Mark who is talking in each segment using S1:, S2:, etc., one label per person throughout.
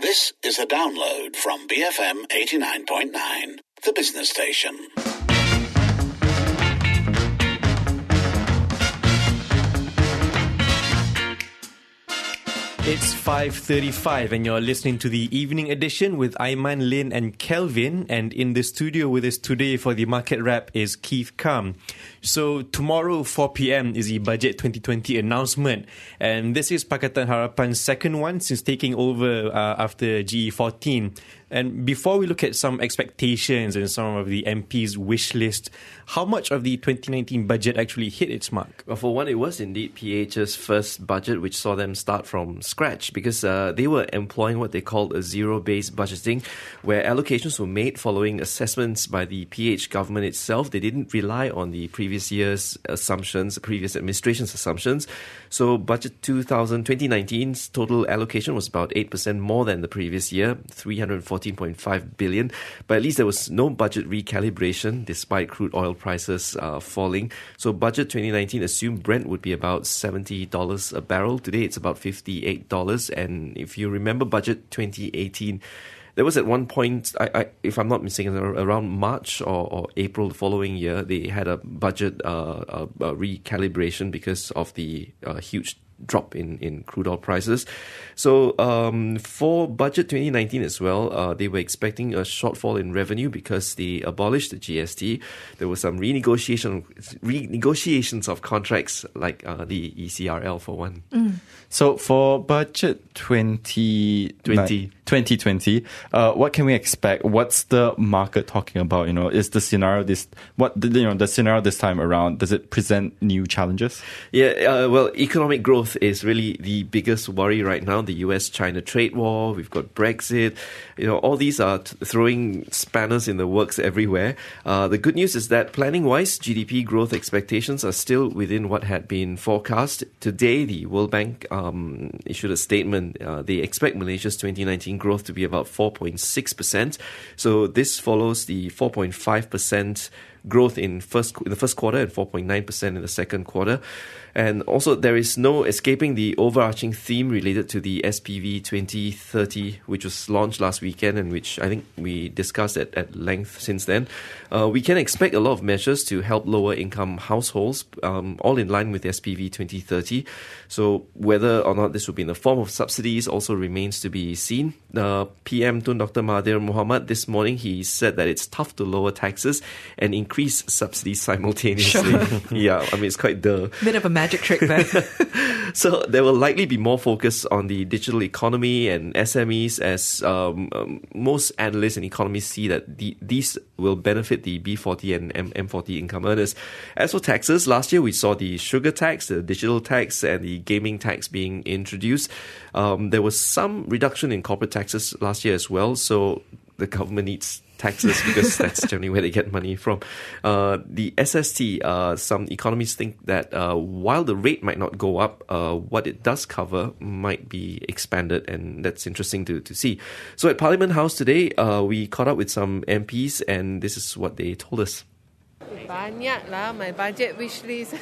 S1: This is a download from BFM 89.9, the business station.
S2: It's 5:35 and you're listening to the evening edition with Aiman, Lin and Kelvin, and in the studio with us today for the market wrap is Keith Kam. So tomorrow 4 p.m. is the Budget 2020 announcement, and this is Pakatan Harapan's second one since taking over after GE14. And before we look at some expectations and some of the MP's wish list, how much of the 2019 budget actually hit its mark?
S3: Well, for one, it was indeed PH's first budget, which saw them start from scratch because they were employing what they called a zero-based budgeting, where allocations were made following assessments by the PH government itself. They didn't rely on the previous year's assumptions, previous administration's assumptions. So Budget 2019's total allocation was about 8% more than the previous year, 314.5 billion. But at least there was no budget recalibration despite crude oil prices falling. So Budget 2019 assumed Brent would be about $70 a barrel. Today it's about $58. And if you remember Budget 2018, there was at one point, if I'm not mistaken, around March or April the following year, they had a budget recalibration because of the huge drop in crude oil prices. So for Budget 2019 as well, they were expecting a shortfall in revenue because they abolished the GST. There were some renegotiations of contracts like the ECRL for one.
S4: So for Budget 2020, what can we expect? What's the market talking about? You know, is the scenario the scenario this time around? Does it present new challenges?
S3: Yeah, well, economic growth is really the biggest worry right now. The US-China trade war, we've got Brexit. You know, all these are throwing spanners in the works everywhere. The good news is that planning-wise, GDP growth expectations are still within what had been forecast. Today, the World Bank issued a statement. They expect Malaysia's 2019 growth to be about 4.6%. So this follows the 4.5% growth in the first quarter and 4.9% in the second quarter. And also, there is no escaping the overarching theme related to the SPV 2030, which was launched last weekend and which I think we discussed at length since then. We can expect a lot of measures to help lower income households, all in line with SPV 2030. So whether or not this will be in the form of subsidies also remains to be seen. PM Tun Dr. Mahathir Mohamad this morning, he said that it's tough to lower taxes and increase subsidies simultaneously.
S5: Sure.
S3: Yeah, I mean, it's quite the...
S5: Bit of a magic trick there.
S3: So there will likely be more focus on the digital economy and SMEs as most analysts and economists see that these will benefit the B40 and M40 income earners. As for taxes, last year we saw the sugar tax, the digital tax and the gaming tax being introduced. There was some reduction in corporate taxes last year as well, so the government needs taxes because that's generally where they get money from. The SST, some economists think that while the rate might not go up, what it does cover might be expanded, and that's interesting to see. So at Parliament House today, we caught up with some MPs, and this is what they told us.
S6: Banyak lah my budget wish list.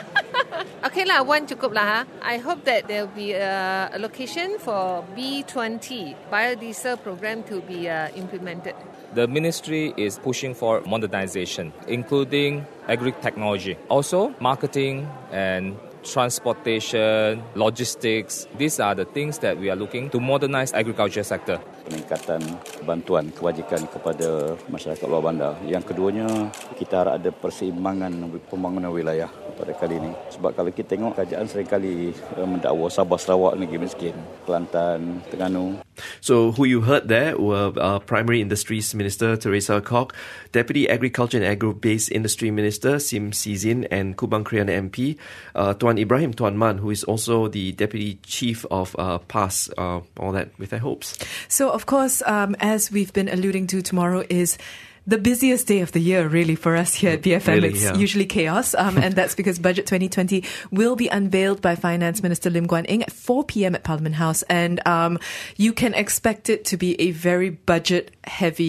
S6: Okay lah, one cukup lah. I hope that there will be a allocation for B20 biodiesel program to be implemented.
S7: The ministry is pushing for modernization, including agri-technology, also marketing and transportation, logistics. These are the things that we are looking to modernize agriculture sector.
S8: Peningkatan bantuan kewajikan kepada masyarakat luar bandar. Yang keduanya, kita harap ada perseimbangan pembangunan wilayah pada kali ini. Sebab kalau kita tengok kerajaan seringkali mendakwa Sabah Sarawak negeri miskin, Kelantan, Terengganu.
S3: So who you heard there were Primary Industries Minister Teresa Kok, Deputy Agriculture and Agro-Based Industry Minister Sim Sizin, and Kubang Krian MP Tuan Ibrahim Tuan Man, who is also the Deputy Chief of PAS. All that with their hopes.
S5: So, of course, as we've been alluding to, tomorrow is the busiest day of the year, really, for us here at BFM.
S3: Really,
S5: it's
S3: yeah.
S5: usually chaos, and that's because Budget 2020 will be unveiled by Finance Minister Lim Guan Eng at 4 p.m. at Parliament House. And you can expect it to be a very budget-heavy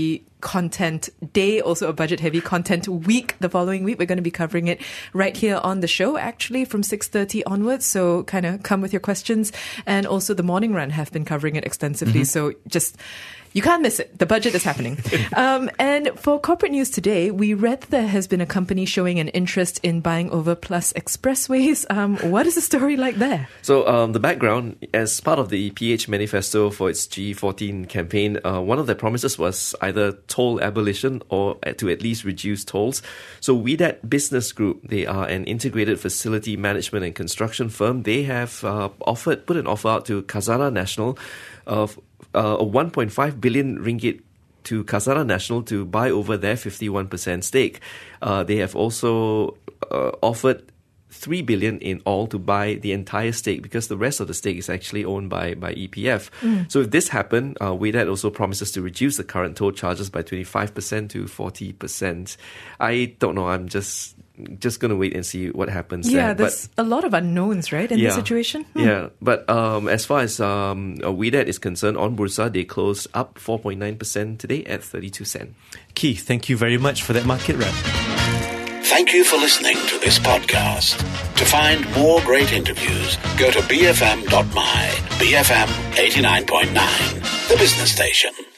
S5: content day, also a budget-heavy content week the following week. We're going to be covering it right here on the show, actually, from 6:30 onwards. So kind of come with your questions. And also the Morning Run have been covering it extensively. So just... you can't miss it. The budget is happening. And for corporate news today, we read there has been a company showing an interest in buying over Plus Expressways. What is the story like there?
S3: So the background, as part of the PH manifesto for its G14 campaign, one of their promises was either toll abolition or to at least reduce tolls. So WeDat Business Group, they are an integrated facility management and construction firm. They have put an offer out to Khazanah National of a 1.5 billion ringgit to Khazanah National to buy over their 51% stake. They have also offered 3 billion in all to buy the entire stake, because the rest of the stake is actually owned by EPF. So if this happened, WeDat also promises to reduce the current toll charges by 25% to 40%. I don't know. I'm just going to wait and see what happens.
S5: Yeah,
S3: there.
S5: there's a lot of unknowns, right, in this situation?
S3: Yeah, but as far as WeDat is concerned, on Bursa, they closed up 4.9% today at 32 cents.
S2: Keith, thank you very much for that market wrap.
S1: Thank you for listening to this podcast. To find more great interviews, go to bfm.my, BFM 89.9, the business station.